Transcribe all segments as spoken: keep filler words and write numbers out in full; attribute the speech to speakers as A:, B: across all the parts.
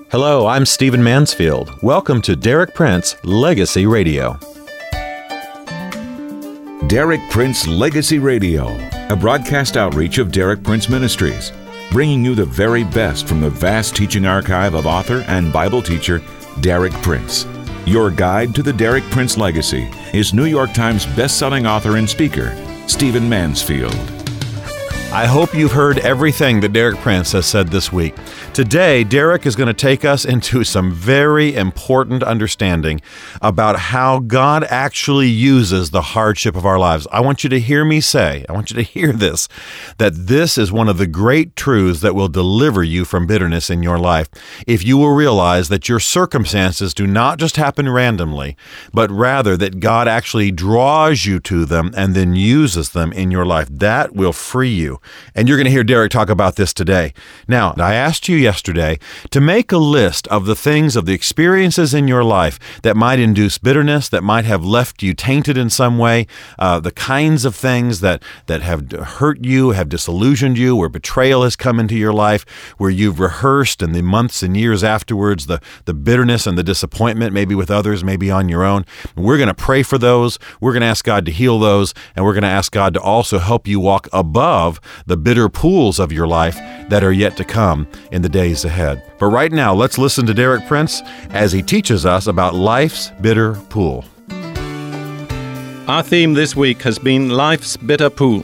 A: Hello, I'm Stephen Mansfield. Welcome to Derek Prince Legacy Radio.
B: Derek Prince Legacy Radio, a broadcast outreach of Derek Prince Ministries, bringing you the very best from the vast teaching archive of author and Bible teacher Derek Prince. Your guide to the Derek Prince legacy is New York Times best-selling author and speaker, Stephen Mansfield.
A: I hope you've heard everything that Derek Prince has said this week. Today, Derek is going to take us into some very important understanding about how God actually uses the hardship of our lives. I want you to hear me say, I want you to hear this, that this is one of the great truths that will deliver you from bitterness in your life. If you will realize that your circumstances do not just happen randomly, but rather that God actually draws you to them and then uses them in your life, that will free you. And you're going to hear Derek talk about this today. Now, I asked you yesterday to make a list of the things, of the experiences in your life that might induce bitterness, that might have left you tainted in some way, uh, the kinds of things that, that have hurt you, have disillusioned you, where betrayal has come into your life, where you've rehearsed in the months and years afterwards the, the bitterness and the disappointment, maybe with others, maybe on your own. We're going to pray for those. We're going to ask God to heal those, and we're going to ask God to also help you walk above the bitter pools of your life that are yet to come in the days ahead. But right now, let's listen to Derek Prince as he teaches us about life's bitter pool.
C: Our theme this week has been Life's Bitter Pool.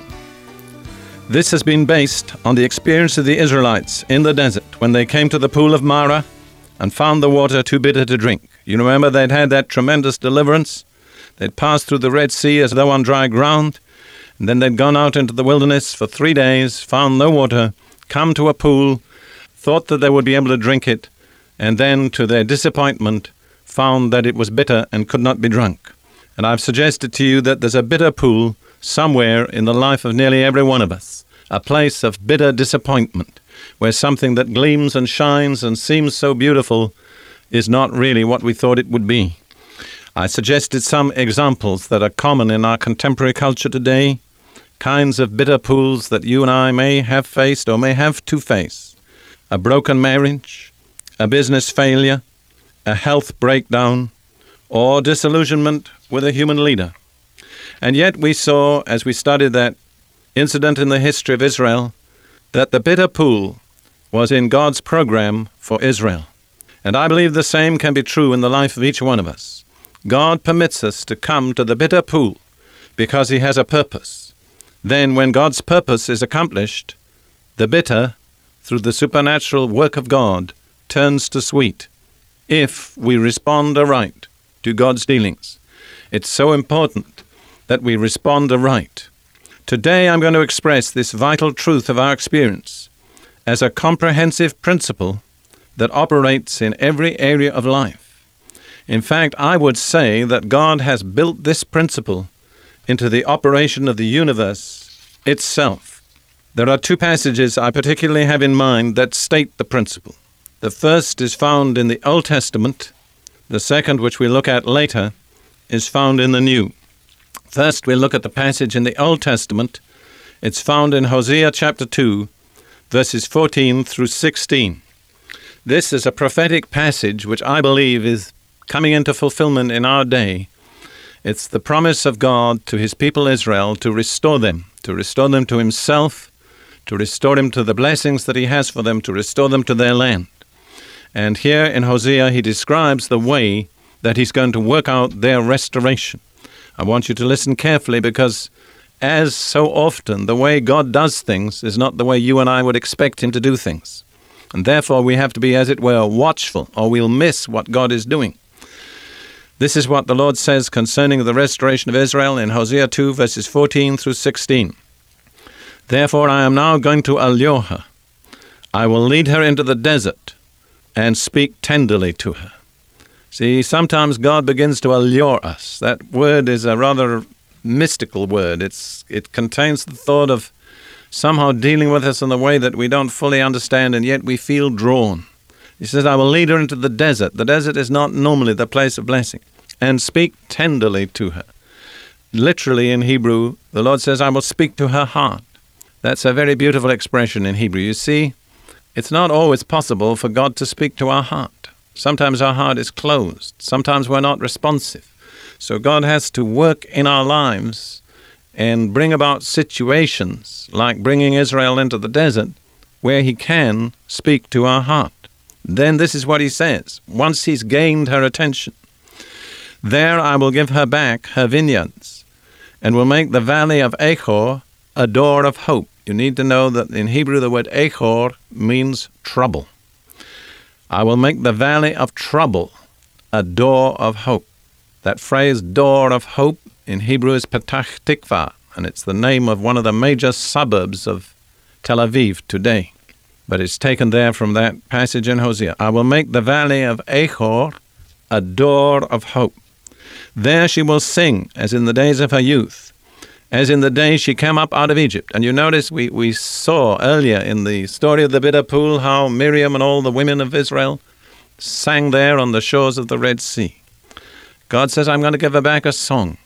C: This has been based on the experience of the Israelites in the desert when they came to the pool of Marah and found the water too bitter to drink. You remember they'd had that tremendous deliverance. They'd passed through the Red Sea as though on dry ground. And then they'd gone out into the wilderness for three days, found no water, come to a pool, thought that they would be able to drink it, and then, to their disappointment, found that it was bitter and could not be drunk. And I've suggested to you that there's a bitter pool somewhere in the life of nearly every one of us, a place of bitter disappointment, where something that gleams and shines and seems so beautiful is not really what we thought it would be. I suggested some examples that are common in our contemporary culture today, kinds of bitter pools that you and I may have faced or may have to face. A broken marriage, a business failure, a health breakdown, or disillusionment with a human leader. And yet we saw, as we studied that incident in the history of Israel, that the bitter pool was in God's program for Israel. And I believe the same can be true in the life of each one of us. God permits us to come to the bitter pool because He has a purpose. Then when God's purpose is accomplished, the bitter, through the supernatural work of God, turns to sweet, if we respond aright to God's dealings. It's so important that we respond aright. Today I'm going to express this vital truth of our experience as a comprehensive principle that operates in every area of life. In fact, I would say that God has built this principle into the operation of the universe itself. There are two passages I particularly have in mind that state the principle. The first is found in the Old Testament. The second, which we look at later, is found in the New. First, we'll look at the passage in the Old Testament. It's found in Hosea chapter two, verses fourteen through sixteen. This is a prophetic passage which I believe is coming into fulfillment in our day. It's the promise of God to His people Israel to restore them, to restore them to Himself, to restore them to the blessings that He has for them, to restore them to their land. And here in Hosea, He describes the way that He's going to work out their restoration. I want you to listen carefully because, as so often, the way God does things is not the way you and I would expect Him to do things. And therefore, we have to be, as it were, watchful, or we'll miss what God is doing. This is what the Lord says concerning the restoration of Israel in Hosea two, verses fourteen through sixteen. Therefore I am now going to allure her. I will lead her into the desert and speak tenderly to her. See, sometimes God begins to allure us. That word is a rather mystical word. It's it contains the thought of somehow dealing with us in a way that we don't fully understand, and yet we feel drawn. He says, I will lead her into the desert. The desert is not normally the place of blessing. And speak tenderly to her. Literally in Hebrew, the Lord says, I will speak to her heart. That's a very beautiful expression in Hebrew. You see, It's not always possible for God to speak to our heart. Sometimes our heart is closed. Sometimes we're not responsive. So God has to work in our lives and bring about situations like bringing Israel into the desert where he can speak to our heart. Then this is what he says. Once he's gained her attention, there I will give her back her vineyards and will make the valley of Achor a door of hope. You need to know that in Hebrew the word Achor means trouble. I will make the valley of trouble a door of hope. That phrase, door of hope, in Hebrew is Petach Tikva, and it's the name of one of the major suburbs of Tel Aviv today. But it's taken there from that passage in Hosea. I will make the valley of Achor a door of hope. There she will sing as in the days of her youth, as in the day she came up out of Egypt. And you notice we, we saw earlier in the story of the bitter pool how Miriam and all the women of Israel sang there on the shores of the Red Sea. God says, I'm going to give her back a song.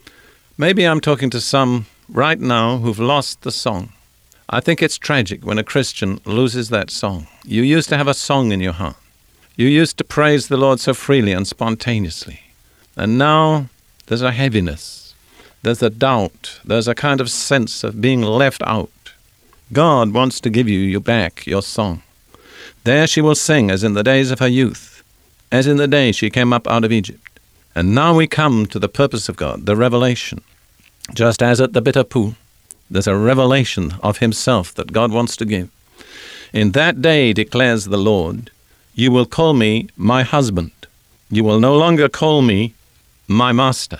C: Maybe I'm talking to some right now who've lost the song. I think it's tragic when a Christian loses that song. You used to have a song in your heart. You used to praise the Lord so freely and spontaneously. And now there's a heaviness. There's a doubt. There's a kind of sense of being left out. God wants to give you, you back your song. There she will sing as in the days of her youth, as in the day she came up out of Egypt. And now we come to the purpose of God, the revelation. Just as at the bitter pool, there's a revelation of himself that God wants to give. In that day, declares the Lord, you will call me my husband. You will no longer call me my master.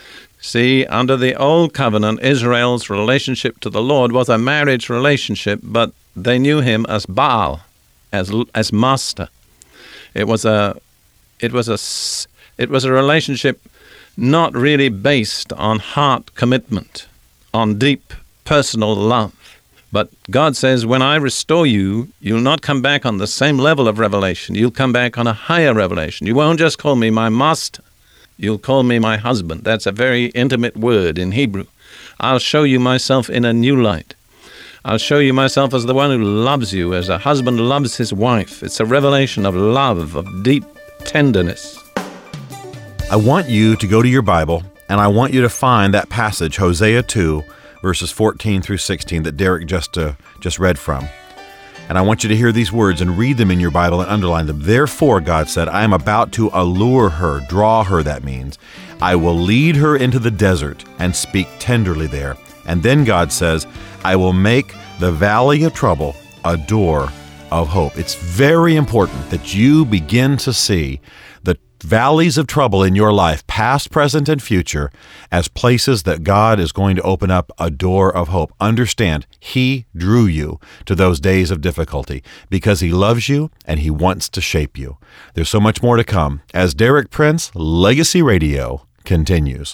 C: See, under the old covenant, Israel's relationship to the Lord was a marriage relationship, but they knew him as Baal, as as master. It was a, it was a, it was a relationship not really based on heart commitment, on deep personal love. But God says, when I restore you, you'll not come back on the same level of revelation. You'll come back on a higher revelation. You won't just call me my master. You'll call me my husband. That's a very intimate word in Hebrew. I'll show you myself in a new light. I'll show you myself as the one who loves you, as a husband loves his wife. It's a revelation of love, of deep tenderness.
A: I want you to go to your Bible, and I want you to find that passage, Hosea two, verses fourteen through sixteen, that Derek just uh, just read from. And I want you to hear these words and read them in your Bible and underline them. Therefore, God said, I am about to allure her, draw her, that means. I will lead her into the desert and speak tenderly there. And then God says, I will make the valley of trouble a door of hope. It's very important that you begin to see the valleys of trouble in your life, past, present, and future, as places that God is going to open up a door of hope. Understand, He drew you to those days of difficulty because He loves you and He wants to shape you. There's so much more to come as Derek Prince Legacy Radio continues.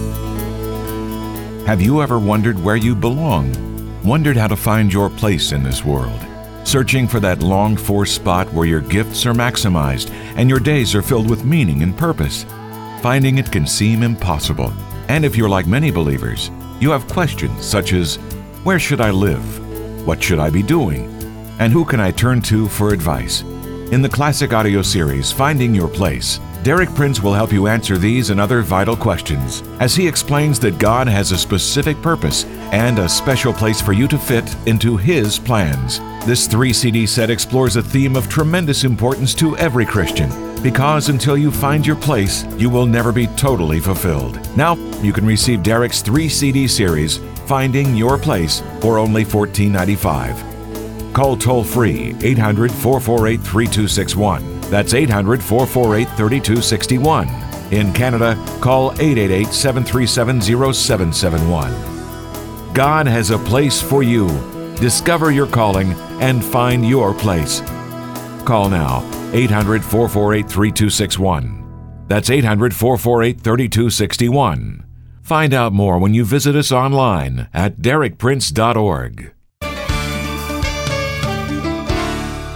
B: Have you ever wondered where you belong? Wondered how to find your place in this world? Searching for that longed-for spot where your gifts are maximized and your days are filled with meaning and purpose? Finding it can seem impossible. And if you're like many believers, you have questions such as, where should I live? What should I be doing? And who can I turn to for advice? In the classic audio series, Finding Your Place, Derek Prince will help you answer these and other vital questions as he explains that God has a specific purpose and a special place for you to fit into His plans. This three C D set explores a theme of tremendous importance to every Christian, because until you find your place, you will never be totally fulfilled. Now, you can receive Derek's three C D series, Finding Your Place, for only fourteen ninety-five. Call toll-free eight hundred, four four eight, three two six one. That's eight hundred, four four eight, three two six one. In Canada, call eight eight eight, seven three seven, zero seven seven one. God has a place for you. Discover your calling and find your place. Call now, eight hundred, four four eight, three two six one. That's eight hundred, four four eight, three two six one. Find out more when you visit us online at derek prince dot org.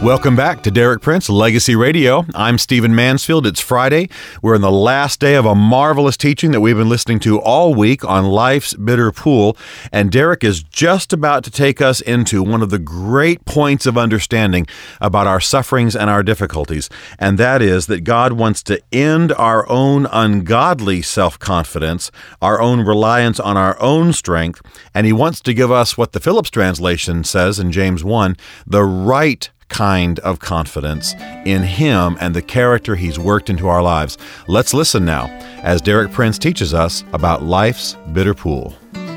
A: Welcome back to Derek Prince Legacy Radio. I'm Stephen Mansfield. It's Friday. We're in the last day of a marvelous teaching that we've been listening to all week on life's bitter pool. And Derek is just about to take us into one of the great points of understanding about our sufferings and our difficulties. And that is that God wants to end our own ungodly self-confidence, our own reliance on our own strength. And he wants to give us what the Phillips translation says in James one, the right kind of confidence in Him and the character He's worked into our lives. Let's listen now as Derek Prince teaches us about life's bitter pool.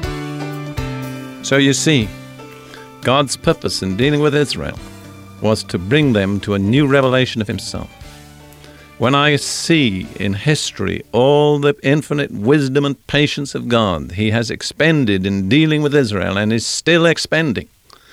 C: So you see, God's purpose in dealing with Israel was to bring them to a new revelation of Himself. When I see in history all the infinite wisdom and patience of God He has expended in dealing with Israel and is still expending,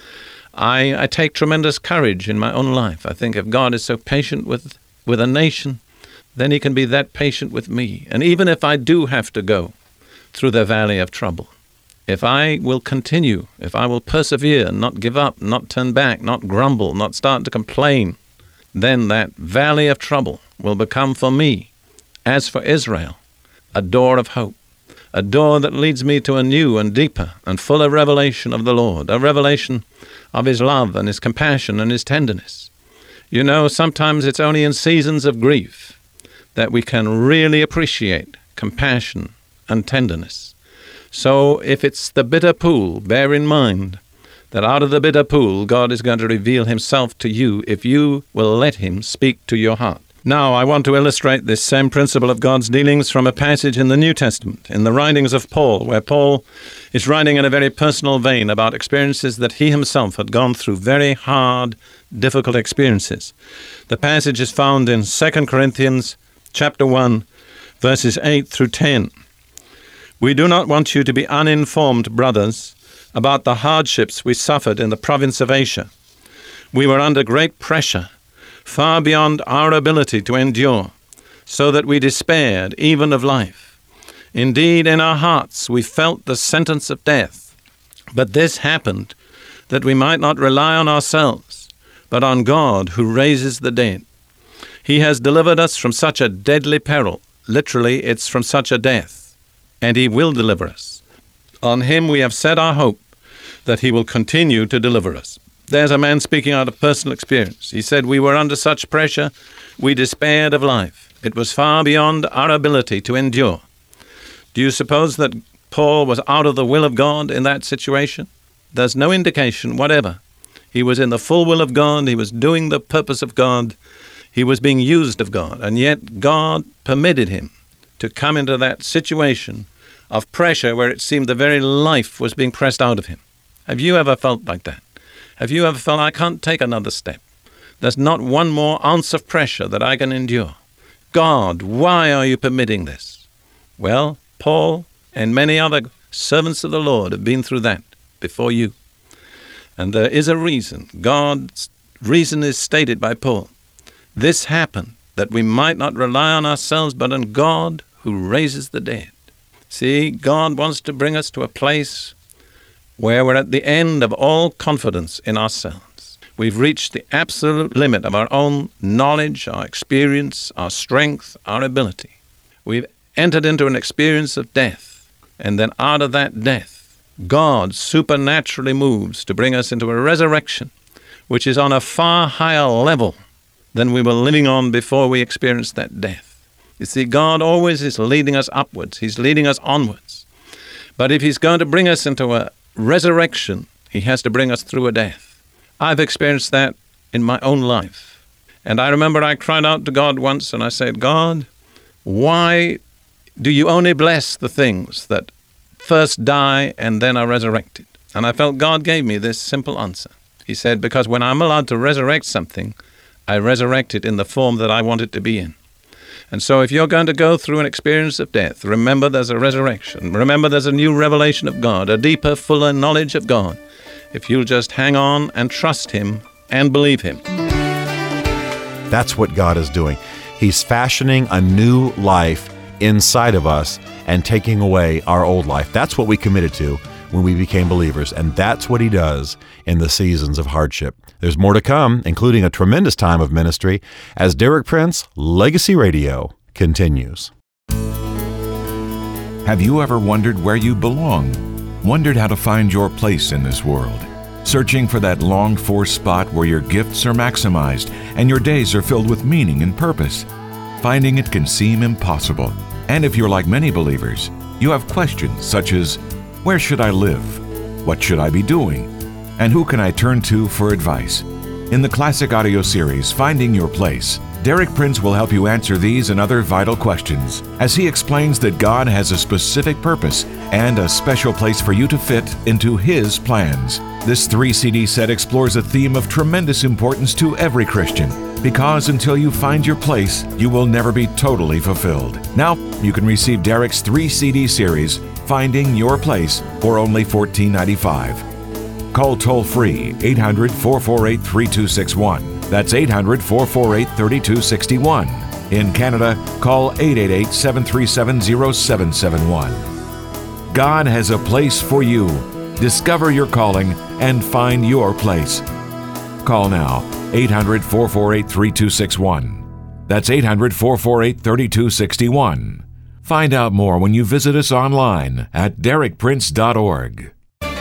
C: I, I take tremendous courage in my own life. I think if God is so patient with, with a nation, then He can be that patient with me. And even if I do have to go through the valley of trouble, if I will continue, if I will persevere, not give up, not turn back, not grumble, not start to complain, then that valley of trouble will become for me, as for Israel, a door of hope. A door that leads me to a new and deeper and fuller revelation of the Lord, a revelation of His love and His compassion and His tenderness. You know, sometimes it's only in seasons of grief that we can really appreciate compassion and tenderness. So if it's the bitter pool, bear in mind that out of the bitter pool, God is going to reveal Himself to you if you will let Him speak to your heart. Now, I want to illustrate this same principle of God's dealings from a passage in the New Testament, in the writings of Paul, where Paul is writing in a very personal vein about experiences that he himself had gone through, very hard, difficult experiences. The passage is found in Second Corinthians chapter one, verses eight through ten. We do not want you to be uninformed, brothers, about the hardships we suffered in the province of Asia. We were under great pressure, far beyond our ability to endure, so that we despaired even of life. Indeed, in our hearts we felt the sentence of death. But this happened that we might not rely on ourselves, but on God who raises the dead. He has delivered us from such a deadly peril. Literally, it's from such a death. And He will deliver us. On Him we have set our hope that He will continue to deliver us. There's a man speaking out of personal experience. He said, we were under such pressure, we despaired of life. It was far beyond our ability to endure. Do you suppose that Paul was out of the will of God in that situation? There's no indication whatever. He was in the full will of God. He was doing the purpose of God. He was being used of God. And yet God permitted him to come into that situation of pressure where it seemed the very life was being pressed out of him. Have you ever felt like that? Have you ever felt, I can't take another step? There's not one more ounce of pressure that I can endure. God, why are you permitting this? Well, Paul and many other servants of the Lord have been through that before you. And there is a reason. God's reason is stated by Paul. This happened that we might not rely on ourselves, but on God who raises the dead. See, God wants to bring us to a place where we're at the end of all confidence in ourselves. We've reached the absolute limit of our own knowledge, our experience, our strength, our ability. We've entered into an experience of death, and then out of that death, God supernaturally moves to bring us into a resurrection, which is on a far higher level than we were living on before we experienced that death. You see, God always is leading us upwards. He's leading us onwards. But if He's going to bring us into a resurrection, He has to bring us through a death. I've experienced that in my own life. And I remember I cried out to God once and I said, God, why do you only bless the things that first die and then are resurrected? And I felt God gave me this simple answer. He said, because when I'm allowed to resurrect something, I resurrect it in the form that I want it to be in. And so if you're going to go through an experience of death, remember there's a resurrection. Remember there's a new revelation of God, a deeper, fuller knowledge of God. If you'll just hang on and trust Him and believe Him.
A: That's what God is doing. He's fashioning a new life inside of us and taking away our old life. That's what we committed to when we became believers, and that's what He does in the seasons of hardship. There's more to come, including a tremendous time of ministry, as Derek Prince Legacy Radio continues.
B: Have you ever wondered where you belong? Wondered how to find your place in this world? Searching for that longed-for spot where your gifts are maximized and your days are filled with meaning and purpose? Finding it can seem impossible. And if you're like many believers, you have questions such as, where should I live? What should I be doing? And who can I turn to for advice? In the classic audio series, Finding Your Place, Derek Prince will help you answer these and other vital questions as he explains that God has a specific purpose and a special place for you to fit into His plans. This three C D set explores a theme of tremendous importance to every Christian, because until you find your place, you will never be totally fulfilled. Now, you can receive Derek's three C D series, Finding Your Place, for only fourteen ninety-five dollars. Call toll-free eight hundred, four four eight, three two six one. That's eight hundred, four four eight, three two six one. In Canada, call eight eight eight, seven three seven, zero seven seven one. God has a place for you. Discover your calling and find your place. Call now, eight hundred, four four eight, three two six one. That's eight hundred, four four eight, three two six one. Find out more when you visit us online at derek prince dot org.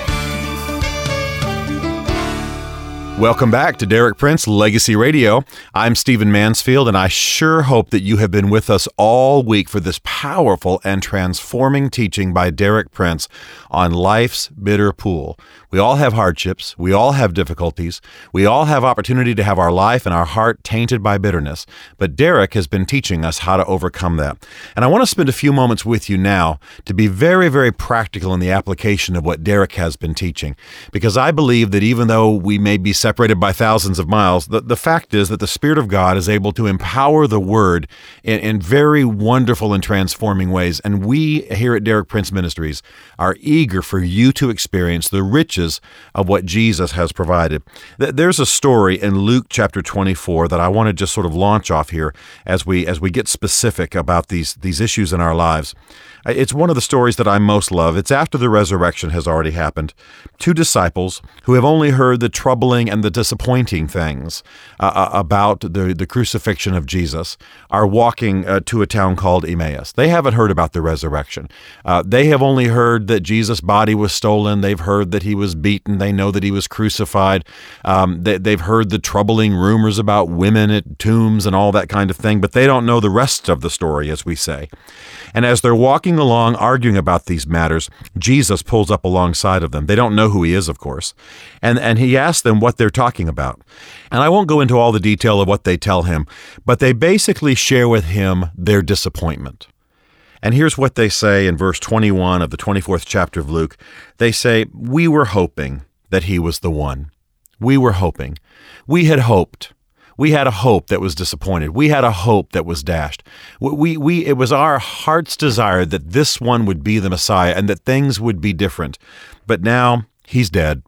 A: Welcome back to Derek Prince Legacy Radio. I'm Stephen Mansfield, and I sure hope that you have been with us all week for this powerful and transforming teaching by Derek Prince on life's bitter pool. We all have hardships. We all have difficulties. We all have opportunity to have our life and our heart tainted by bitterness. But Derek has been teaching us how to overcome that. And I want to spend a few moments with you now to be very, very practical in the application of what Derek has been teaching. Because I believe that even though we may be separated by thousands of miles, the, the fact is that the Spirit of God is able to empower the Word in, in very wonderful and transforming ways. And we here at Derek Prince Ministries are eager for you to experience the riches of what Jesus has provided. There's a story in Luke chapter twenty-four that I want to just sort of launch off here as we as we get specific about these these issues in our lives. It's one of the stories that I most love. It's after the resurrection has already happened. Two disciples who have only heard the troubling and the disappointing things uh, about the, the crucifixion of Jesus are walking uh, to a town called Emmaus. They haven't heard about the resurrection. Uh, they have only heard that Jesus' body was stolen. They've heard that he was beaten. They know that he was crucified. Um, they, they've heard the troubling rumors about women at tombs and all that kind of thing, but they don't know the rest of the story, as we say. And as they're walking along, arguing about these matters, Jesus pulls up alongside of them. They don't know who he is, of course. And, and he asks them what they're talking about. And I won't go into all the detail of what they tell him, but they basically share with him their disappointment. And here's what they say in verse twenty-one of the twenty-fourth chapter of Luke. They say, "We were hoping that he was the one. We were hoping. We had hoped. We had a hope that was disappointed. We had a hope that was dashed. We, we, it was our heart's desire that this one would be the Messiah and that things would be different. But now he's dead,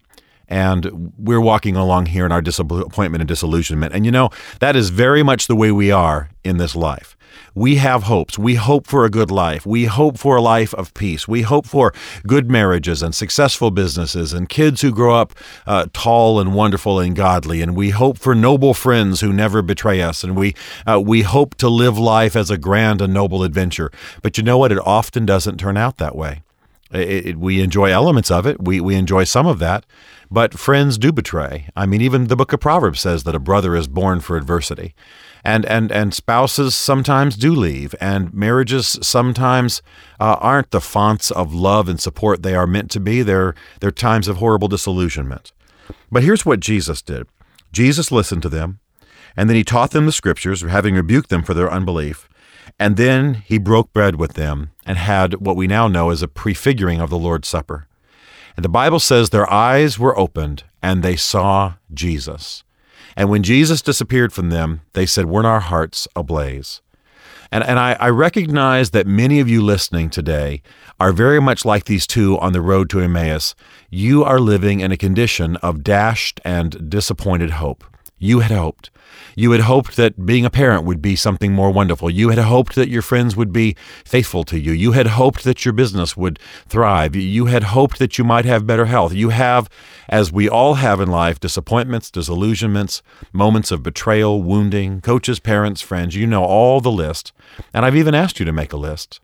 A: and we're walking along here in our disappointment and disillusionment. And you know, that is very much the way we are in this life. We have hopes. We hope for a good life. We hope for a life of peace. We hope for good marriages and successful businesses and kids who grow up uh, tall and wonderful and godly. And we hope for noble friends who never betray us. And we uh, we hope to live life as a grand and noble adventure. But you know what? It often doesn't turn out that way. It, it, we enjoy elements of it. We we enjoy some of that. But friends do betray. I mean, even the book of Proverbs says that a brother is born for adversity. And and and spouses sometimes do leave, and marriages sometimes uh, aren't the fonts of love and support they are meant to be. They're, they're times of horrible disillusionment. But here's what Jesus did. Jesus listened to them, and then he taught them the scriptures, having rebuked them for their unbelief. And then he broke bread with them and had what we now know as a prefiguring of the Lord's Supper. And the Bible says their eyes were opened, and they saw Jesus. And when Jesus disappeared from them, they said, "Weren't our hearts ablaze?" And, and I, I recognize that many of you listening today are very much like these two on the road to Emmaus. You are living in a condition of dashed and disappointed hope. You had hoped. You had hoped that being a parent would be something more wonderful. You had hoped that your friends would be faithful to you. You had hoped that your business would thrive. You had hoped that you might have better health. You have, as we all have in life, disappointments, disillusionments, moments of betrayal, wounding, coaches, parents, friends. You know all the list. And I've even asked you to make a list.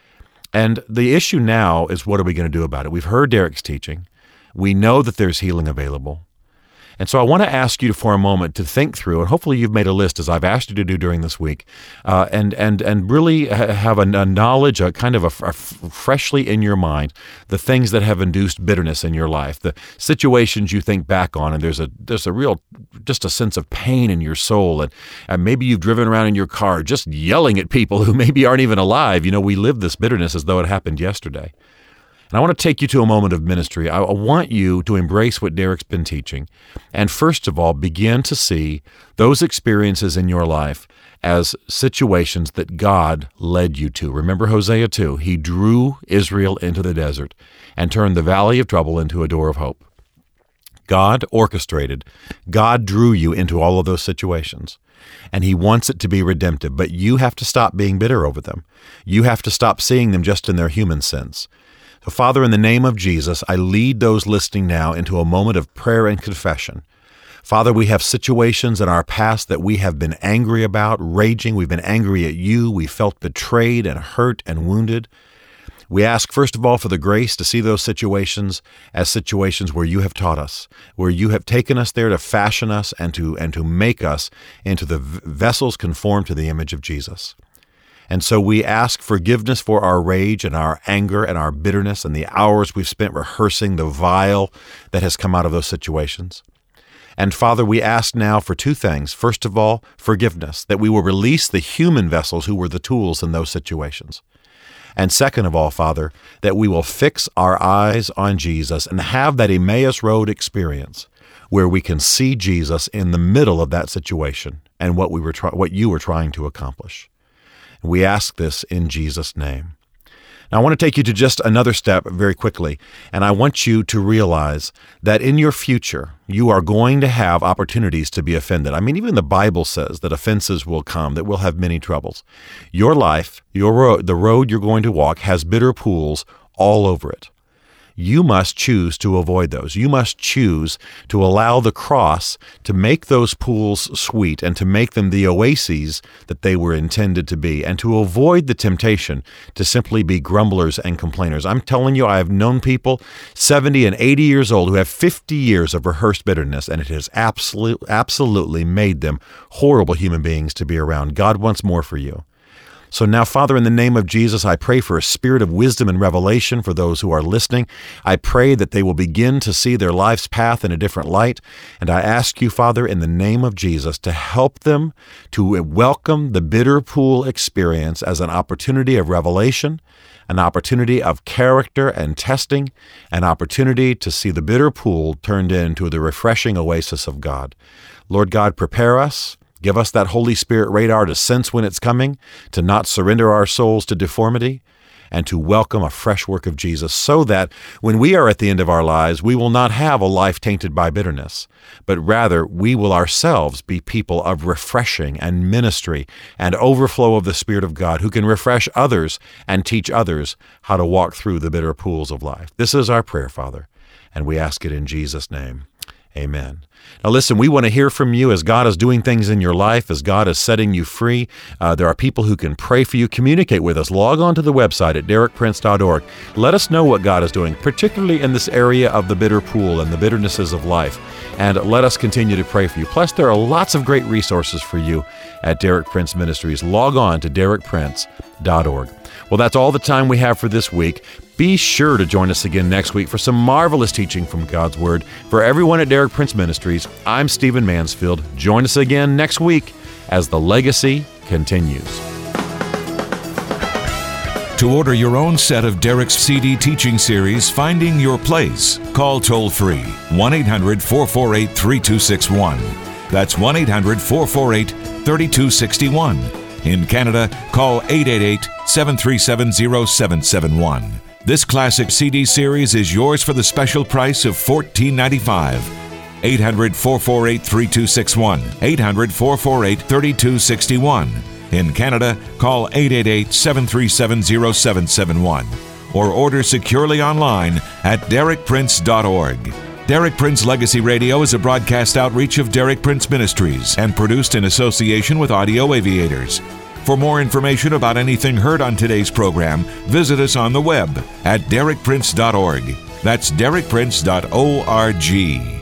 A: And the issue now is, what are we going to do about it? We've heard Derek's teaching. We know that there's healing available. And so I want to ask you for a moment to think through, and hopefully you've made a list, as I've asked you to do during this week, uh, and and and really ha- have a, a knowledge, a kind of a, a freshly in your mind, the things that have induced bitterness in your life, the situations you think back on, and there's a there's a real, just a sense of pain in your soul, and, and maybe you've driven around in your car just yelling at people who maybe aren't even alive. You know, we live this bitterness as though it happened yesterday. And I want to take you to a moment of ministry. I want you to embrace what Derek's been teaching. And first of all, begin to see those experiences in your life as situations that God led you to. Remember Hosea two. He drew Israel into the desert and turned the valley of trouble into a door of hope. God orchestrated. God drew you into all of those situations. And He wants it to be redemptive. But you have to stop being bitter over them. You have to stop seeing them just in their human sense. So, Father, in the name of Jesus, I lead those listening now into a moment of prayer and confession. Father, we have situations in our past that we have been angry about, raging. We've been angry at you. We felt betrayed and hurt and wounded. We ask, first of all, for the grace to see those situations as situations where you have taught us, where you have taken us there to fashion us and to, and to make us into the vessels conformed to the image of Jesus. And so we ask forgiveness for our rage and our anger and our bitterness and the hours we've spent rehearsing the vile that has come out of those situations. And Father, we ask now for two things. First of all, forgiveness, that we will release the human vessels who were the tools in those situations. And second of all, Father, that we will fix our eyes on Jesus and have that Emmaus Road experience where we can see Jesus in the middle of that situation and what we were try- what you were trying to accomplish. We ask this in Jesus' name. Now, I want to take you to just another step very quickly, and I want you to realize that in your future, you are going to have opportunities to be offended. I mean, even the Bible says that offenses will come, that we'll have many troubles. Your life, your road, the road you're going to walk has bitter pools all over it. You must choose to avoid those. You must choose to allow the cross to make those pools sweet and to make them the oases that they were intended to be, and to avoid the temptation to simply be grumblers and complainers. I'm telling you, I have known people seventy and eighty years old who have fifty years of rehearsed bitterness, and it has absolute, absolutely made them horrible human beings to be around. God wants more for you. So now, Father, in the name of Jesus, I pray for a spirit of wisdom and revelation for those who are listening. I pray that they will begin to see their life's path in a different light. And I ask you, Father, in the name of Jesus, to help them to welcome the bitter pool experience as an opportunity of revelation, an opportunity of character and testing, an opportunity to see the bitter pool turned into the refreshing oasis of God. Lord God, prepare us. Give us that Holy Spirit radar to sense when it's coming, to not surrender our souls to deformity, and to welcome a fresh work of Jesus so that when we are at the end of our lives, we will not have a life tainted by bitterness, but rather we will ourselves be people of refreshing and ministry and overflow of the Spirit of God who can refresh others and teach others how to walk through the bitter pools of life. This is our prayer, Father, and we ask it in Jesus' name. Amen. Now listen, we want to hear from you as God is doing things in your life, as God is setting you free. Uh, there are people who can pray for you. Communicate with us. Log on to the website at derek prince dot org. Let us know what God is doing, particularly in this area of the bitter pool and the bitternesses of life. And let us continue to pray for you. Plus, there are lots of great resources for you at Derek Prince Ministries. Log on to derek prince dot org. Well, that's all the time we have for this week. Be sure to join us again next week for some marvelous teaching from God's Word. For everyone at Derek Prince Ministries, I'm Stephen Mansfield. Join us again next week as the legacy continues.
B: To order your own set of Derek's C D teaching series, Finding Your Place, call toll-free one eight hundred four four eight three two six one. That's one eight hundred four four eight three two six one. In Canada, call eight eight eight seven three seven zero seven seven one. This classic C D series is yours for the special price of fourteen ninety-five. eight hundred, four four eight, three two six one, eight hundred, four four eight, three two six one. In Canada, call eight eight eight, seven three seven, zero seven seven one or order securely online at derek prince dot org. Derek Prince Legacy Radio is a broadcast outreach of Derek Prince Ministries and produced in association with Audio Aviators. For more information about anything heard on today's program, visit us on the web at derek prince dot org. That's derek prince dot org.